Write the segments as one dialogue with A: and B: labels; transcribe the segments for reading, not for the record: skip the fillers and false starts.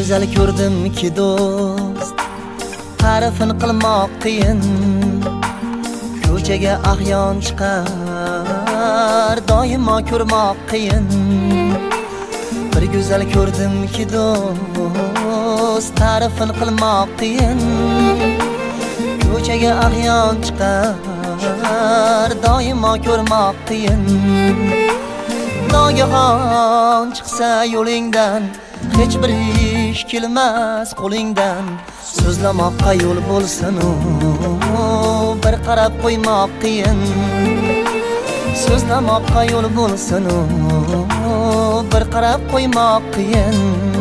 A: güzel gördüm ki dost, tarifini qilmoq qiyin. Ko'chaga ahyon chiqar, doimo ko'rmoq qiyin. Bir güzel gördüm ki dost, tarifini qilmoq qiyin. Ko'chaga ahyon chiqar, doimo ko'rmoq qiyin. Nogahon chiqsa yo'lingdan, hech bir ish kelmas qo'lingdan. So'zlamoqqa yo'l bo'lsin u, bir qarab qo'ymoq qiyin. So'zlamoqqa yo'l bo'lsin u, bir qarab qo'ymoq qiyin.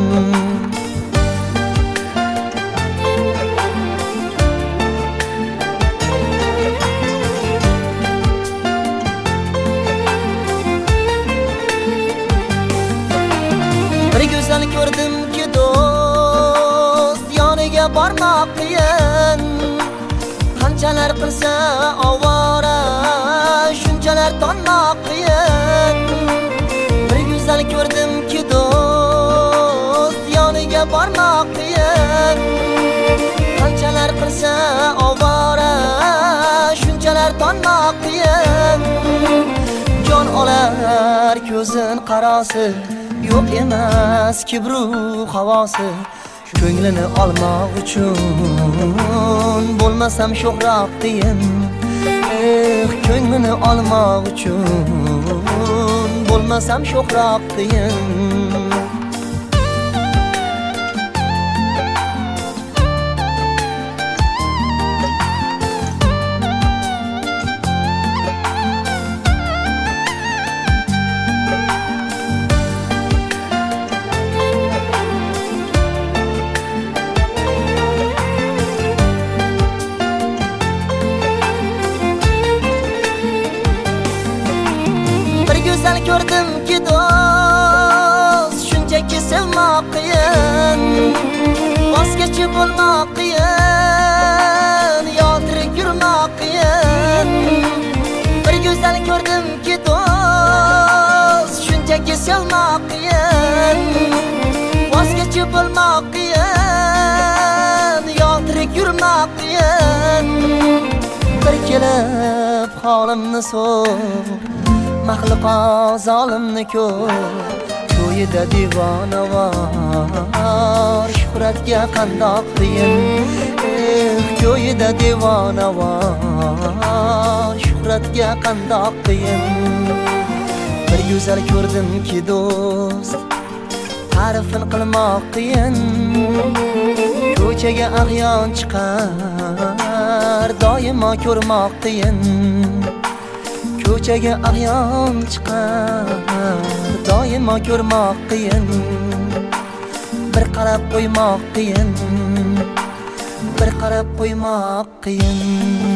A: Bir güzel gördüm ki dost, yoniga bormoq qiyin. Qanchalar qilsa ovora, shunchalar tonmoq qiyin. Bir güzel gördüm ki dost, yoniga bormoq qiyin. Qanchalar qilsa ovora, shunchalar tonmoq qiyin. Jon olar ko'zin qarasi, yo'q emas kibru havosi. Ko'nglini olmoq uchun bo'lmasam sho'xroq deyin. Ko'nglini olmoq uchun bo'lmasam sho'xroq deyin. Güzel gördüm ki dost, shunchaki sevmoq qiyin. Voz kechib bo'lmoq qiyin, yotirik yurmoq qiyin. Bir güzel gördüm ki dost, shunchaki sevmoq qiyin. Voz kechib bo'lmoq qiyin, yotirik yurmoq qiyin. Bir kelib holimni so'r, maxluqo zolimni ko'r. To'yida divona var, shuhratga qandoq qiyin. To'yida divona var, shuhratga qandoq qiyin. Bir güzel ko'rdim ki dost, ta'rifini qilmoq qiyin. Ko'chaga ahyon chiqar, doimo ko'rmoq qiyin. Ko'chaga ahyon chiqar, doimo ko'rmoq qiyin. Bir qarab qo'ymoq qiyin, bir qarab qo'ymoq qiyin.